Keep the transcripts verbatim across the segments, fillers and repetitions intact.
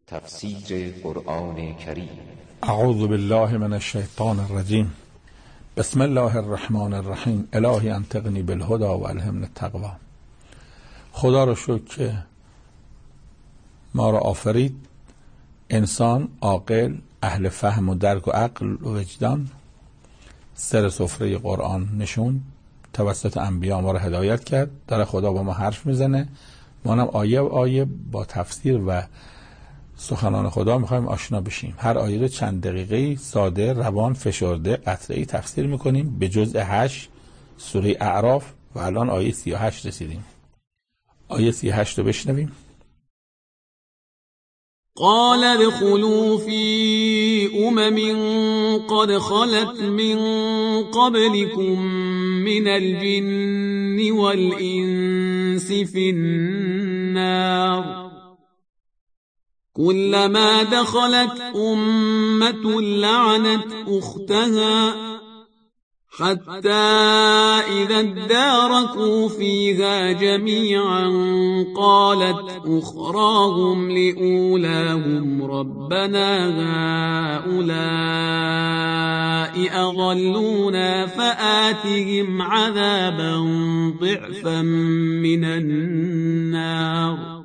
تفسیر قرآن کریم. اعوذ بالله من الشیطان الرجیم. بسم الله الرحمن الرحیم. الهی انطقنی بالهدى و الهمنی التقوی. خدا رو شکر که ما را آفرید، انسان عاقل، اهل فهم و درک و عقل و وجدان، سر سفره قرآن نشون، توسط انبیا ما را هدایت کرد. در خدا با ما حرف میزنه، ما هم آیه و آیه با تفسیر و سخنان خدا میخوایم آشنا بشیم. هر آیه رو چند دقیقه ساده، روان، فشرده، قطعه‌ای تفسیر میکنیم به جزء هشت سوره اعراف و الان آیه سی و هشت رسیدیم. آیه سی و هشت رو بشنویم. قال ادخلوا في أمم قد خلت من قبلكم من الجن والإنس في النار كلما دخلت أمة لعنت أختها حتى إذا اداركوا فيها جميعا قالت أخراهم لأولاهم ربنا هؤلاء أضلونا فآتهم عذابا ضعفا من النار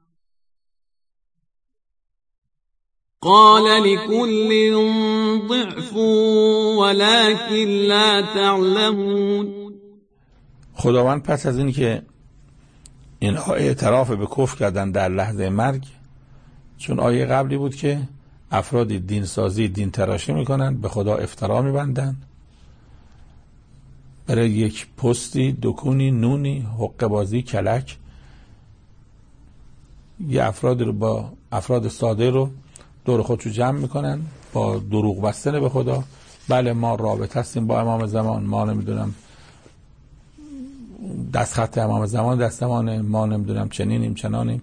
قال لكل ضعف ولكن لا تعلمون. خداوند پس از این که اینها اعتراف به کفر کردن در لحظه مرگ، چون آیه قبلی بود که افرادی دین سازی، دین تراشی میکنن، به خدا افترا میبندن، برای یک پستی، دکونی، نونی، حقه بازی، کلک، یه افراد رو با افراد ساده رو دور خودشو جمع میکنن با دروغ بستن به خدا. بله ما رابطه هستیم با امام زمان، ما نمیدونم دست خط امام زمان دستمانه، ما نمیدونم چنینیم چنانیم.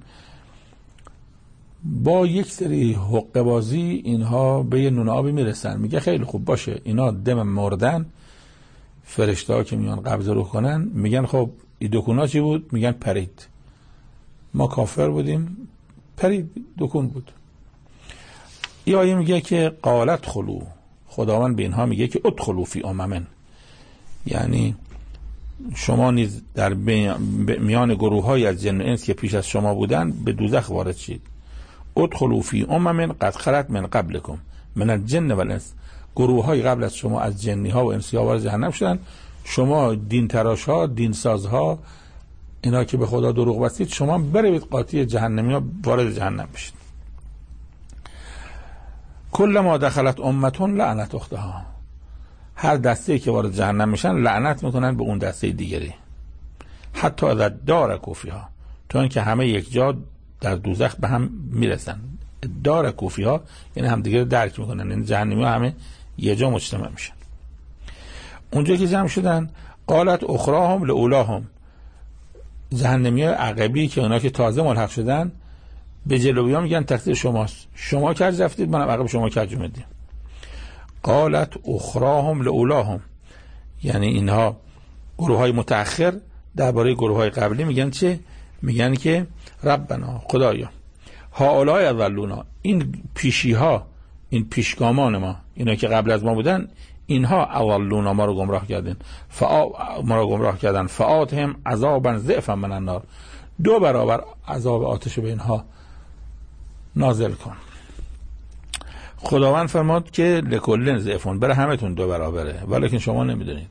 با یک سری حقه بازی اینها به یه نون آبی میرسن. میگه خیلی خوب باشه، اینا دم مردن، فرشته ها که میان قبض روح کنن میگن خب این دکونا چی بود؟ میگن پرید، ما کافر بودیم، پرید، دکون بود. این آیه میگه که قالت خلو، خداوند به اینها میگه که ادخلوا فی امم، یعنی شما نیز در میان گروه های از جن و انس که پیش از شما بودن به دوزخ وارد شید. ادخلوا فی امم قد خلت من قبلکم من الجن والانس، گروه های قبل از شما از جنی ها و انسی ها وارد جهنم شدن، شما دین تراش ها، دین ساز ها، اینا که به خدا دروغ بستید، شما برید قاطی جهنمی ها وارد جهنم بشید. کل ما دخلت امتون لعنت اختها، هر دسته که وارد جهنم میشن لعنت میکنن به اون دسته دیگری. حتی اذا دارکوا فیها، تا اینکه همه یک جا در دوزخ به هم میرسن. دارکوا فیها یعنی هم دیگه رو درک میکنن، یعنی جهنمی ها همه یه جا مجتمع میشن. اونجا که جمع شدن قالت اخراهم لاولاهم، جهنمی ها عقبی که اونا که تازه ملحق شدن به جلوی ها میگن تقصیر شماست، شما کج رفتید، منم عقب شما کج اومدیم. قالت اخراهم لاولاهم، یعنی اینها گروه های متأخر درباره گروه های قبلی میگن چه؟ میگن که ربنا، خدایا، هؤلاء اضلونا، این پیشی ها، این پیشگامان ما، اینا که قبل از ما بودن، اینها اضلونا، ما رو گمراه کردن، فا ما رو گمراه کردن فآتهم عذابا ضعفا من النار، دو برابر عذاب آتش به اینها نازل کن. خداوند فرماد که لکل ضعفون، برای همتون دو برابره، ولیکن شما نمیدونید.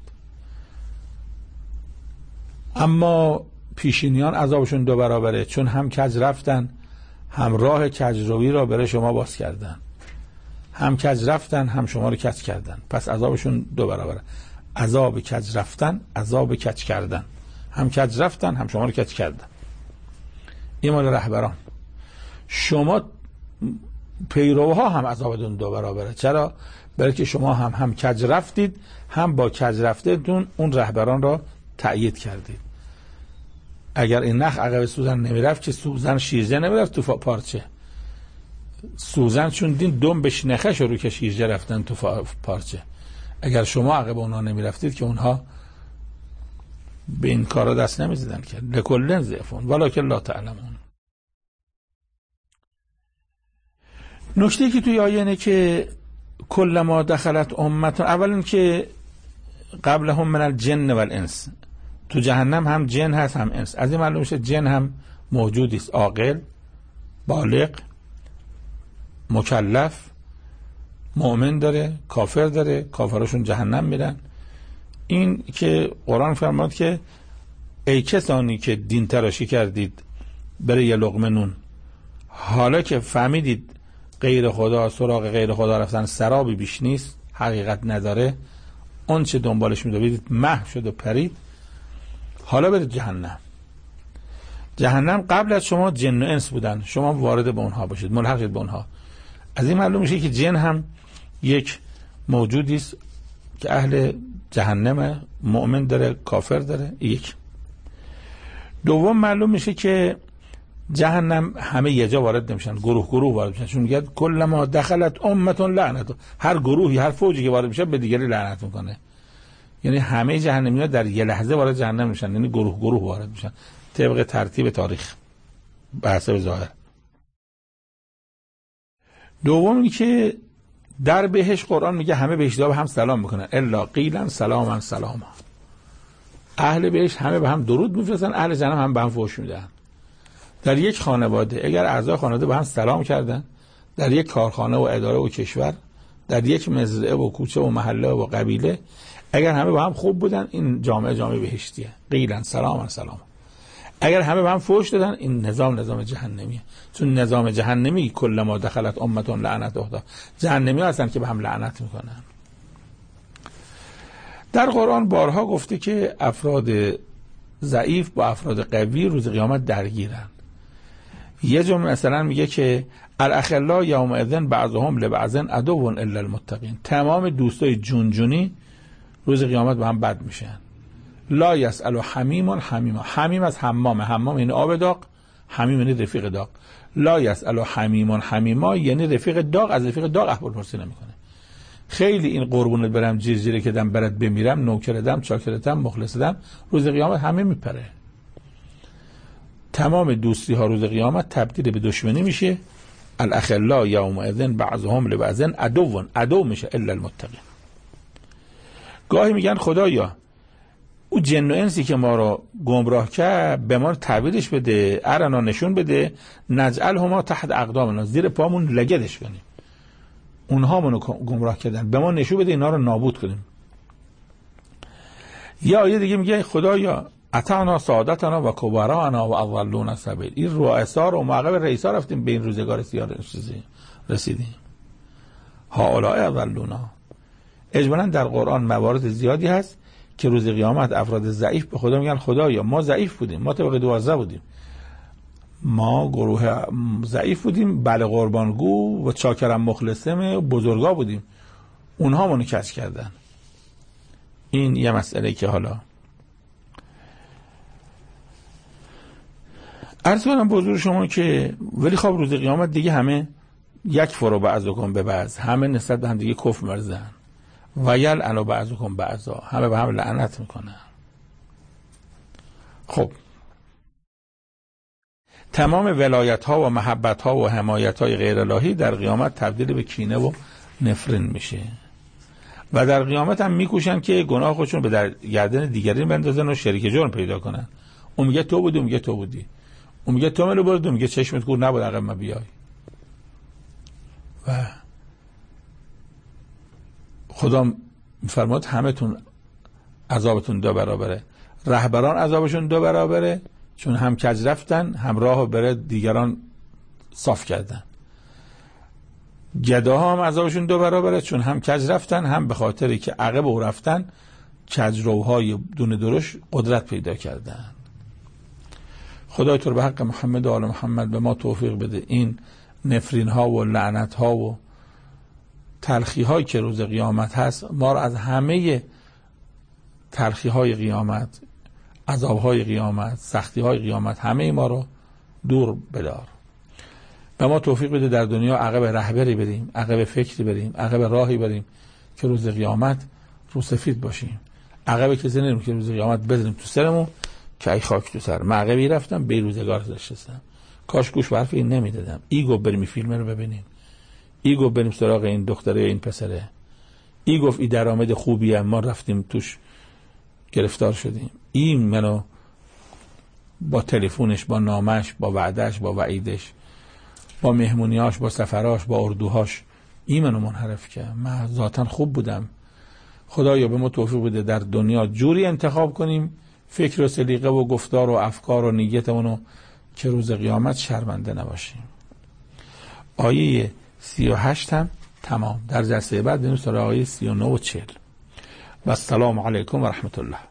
اما پیشینیان عذابشون دو برابره، چون هم کج رفتن، هم راه کجروی را برای شما باز کردن، هم کج رفتن هم شما رو کج کردن، پس عذابشون دو برابره. عذاب کج رفتن، عذاب کج کردن، هم کج رفتن هم شما رو کج کردن. این مال رهبران. شما پیروها هم عذابتون دو برابره. چرا؟ برای که شما هم هم کج رفتید، هم با کج رفتهتون اون رهبران را تأیید کردید. اگر این نخ عقب سوزن نمیرفت که سوزن شیرجه نمیرفت تو پارچه، سوزن چون دین دم بهش نخش رو که شیرجه رفتن تو پارچه. اگر شما عقب اونها نمیرفتید که اونها به این کارا دست نمیزدن که لکل ضعفون ولکن لا تعلمون. نکته که توی آیه اینه که کلما دخلت امت، اولا که قبلهم من الجن والانس، تو جهنم هم جن هست هم انس. از این معلوم میشه جن هم موجودی است، عاقل، بالغ، مکلف، مؤمن داره، کافر داره، کافرشون جهنم میرن. این که قرآن فرماد که ای کسانی که دین تراشی کردید برای یه لقمه نون، حالا که فهمیدید غیر خدا، سراغ غیر خدا رفتن سرابی بیش نیست، حقیقت نداره، اون چه دنبالش میدوید محو شد و پرید، حالا برید جهنم. جهنم قبل از شما جن و انس بودن، شما وارد به اونها باشید، ملحق شید به اونها. از این معلوم میشه که جن هم یک موجودی است که اهل جهنم، مؤمن داره، کافر داره. یک. دوم معلوم میشه که جهنم همه یه جا وارد نمیشن، گروه گروه وارد میشن، چون میگه کلما دخلت امه لعنت، هر گروهی، هر فوجی که وارد میشه به دیگری لعنت میکنه. یعنی همه جهنمی‌ها در یه لحظه وارد جهنم میشن، یعنی گروه گروه وارد میشن طبق ترتیب تاریخ به حسب ظاهر. دومی که در بهشت قرآن میگه همه بهشتی‌ها به هم سلام میکنن، الا قیلا سلاما سلاما. اهل بهشت همه به هم درود میفرستن، اهل جهنم هم به هم فحش میدن. در یک خانواده اگر اعضای خانواده به هم سلام کردن، در یک کارخانه و اداره و کشور، در یک مزرعه و کوچه و محله و قبیله، اگر همه با هم خوب بودن، این جامعه جامعه بهشتیه، قیلا سلاما سلاما. اگر همه به هم فحش دادن، این نظام نظام جهنمیه، چون نظام جهنمی کلما دخلت امه لعنت اختا، جهنمی هستن که به هم لعنت میکنن. در قرآن بارها گفته که افراد ضعیف با افراد قوی روز قیامت درگیرن. یه جمله مثلا میگه که الاخلا یومئذ بعضهم لبعض عدو الا المتقین، تمام دوستای جونجونی روز قیامت با هم بد میشن. لا یسأل حمیم حمیما، حمیم از حمام، حمام یعنی آب داغ، حمیم یعنی رفیق داغ. لا یسأل حمیم حمیما یعنی رفیق داغ از رفیق داغ احوال پرسی نمیکنه. خیلی این قربونت برم جیر جیره که دم برات بمیرم، نوکرتم، چاکرتم، مخلصتم، روز قیامت همه میپره. تمام دوستی ها روز قیامت تبدیل به دشمنی میشه. الاخلا یومئذ بعضهم لبعض عدو، عدو میشه الا المتقین. گاهی میگن خدایا او جن و انسی که ما رو گمراه کرد به ما تعبیرش بده، ارنا نشون بده، نجعلهما تحت اقدامنا، زیر پامون لگدش کنیم. اونها منو گمراه کردن، به ما نشون بده اینا رو نابود کنیم. یا آیه دیگه میگه خدایا اتانا سعادتنا و کبرانا و اضلونا السبیل، این رؤسا رو معقب رئیسا رفتیم به این روزگار سیاه رسیدیم. هؤلاء اضلونا. اجمالاً در قرآن موارد زیادی هست که روز قیامت افراد ضعیف به خدا میگن خدایا ما ضعیف بودیم، ما طبق دوازده بودیم، ما گروه ضعیف بودیم، بله قربانگو و چاکرم مخلصم بزرگا بودیم، اونها منو کج کردن. این یه مسئله که حالا عرض کنم به حضور شما که ولی خب روز قیامت دیگه همه یک فرو بعضکم به بعض، همه نسبت به هم دیگه کفر ورزن و یلعنوا بعضکم بعضا، همه به هم لعنت میکنن. خب تمام ولایت ها و محبت ها و حمایت های غیر الهی در قیامت تبدیل به کینه و نفرین میشه و در قیامت هم میکوشن که گناه خودشون به در گردن دیگری بندازن و شریک جرم پیدا کنن. اون میگه تو بودی، اون میگه تو بودی، اون میگه تو منو بردی، اون میگه چشمت کور نبود عقب ما بیای. و خدا میفرماد همه تون عذابتون دو برابره. رهبران عذابشون دو برابره چون هم کج رفتن، هم راهو بره دیگران صاف کردن. گداها هم عذابشون دو برابره چون هم کج رفتن، هم به خاطری که عقب او رفتن کجروهای دونه درش قدرت پیدا کردن. خدای تو رو به حق محمد و آل محمد به ما توفیق بده این نفرین ها و لعنت ها و تلخی هایی که روز قیامت هست ما رو از همه تلخی های قیامت، عذاب های قیامت، سختی های قیامت، همه ما رو دور بدار. به ما توفیق بده در دنیا عقب رهبری بریم، عقب فکری بریم، عقب راهی بریم که روز قیامت رو سفید باشیم. عقب کسی نریم که روز قیامت بزنیم تو سرمون که ای خاک تو سر، من عقبی رفتم به روزگار نشستم، کاش گوش به حرف این نمیدادم. ایگو بریم فیلم رو ببینیم ای گفت بریم سراغ این دختره یا این پسره، ای گفت ای درآمد خوبیه ما رفتیم توش گرفتار شدیم، این منو با تلفنش، با نامش، با وعدش، با وعیدش، با مهمونیاش، با سفراش، با اردوهاش این منو منحرف کرد. من ذاتاً خوب بودم. خدایا به ما توفیق بده در دنیا جوری انتخاب کنیم فکر و سلیقه و گفتار و افکار و نیتمونو که روز قیامت شرمنده نباشیم. آیه سی و هشت هم تمام. در جلسه بعد بریم سراغ آیه سی و نه و چهل. و السلام علیکم و رحمت الله.